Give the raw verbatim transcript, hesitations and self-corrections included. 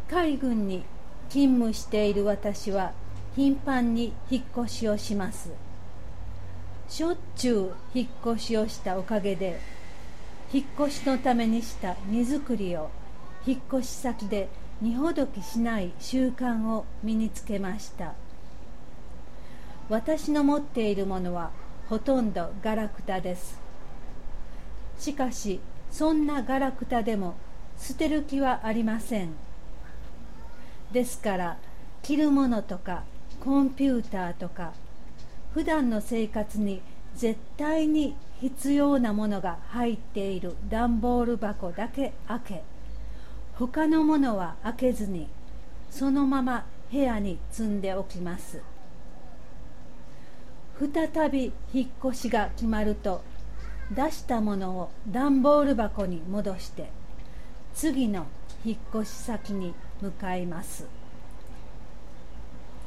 海軍に勤務している私は頻繁に引っ越しをします。しょっちゅう引っ越しをしたおかげで、引っ越しのためにした荷造りを引っ越し先で荷ほどきしない習慣を身につけました。私の持っているものはほとんどガラクタです。しかしそんなガラクタでも捨てる気はありません。ですから着るものとかコンピューターとか普段の生活に絶対に必要なものが入っている段ボール箱だけ開け、他のものは開けずにそのまま部屋に積んでおきます。再び引っ越しが決まると、出したものを段ボール箱に戻して次の引っ越し先に向かいます。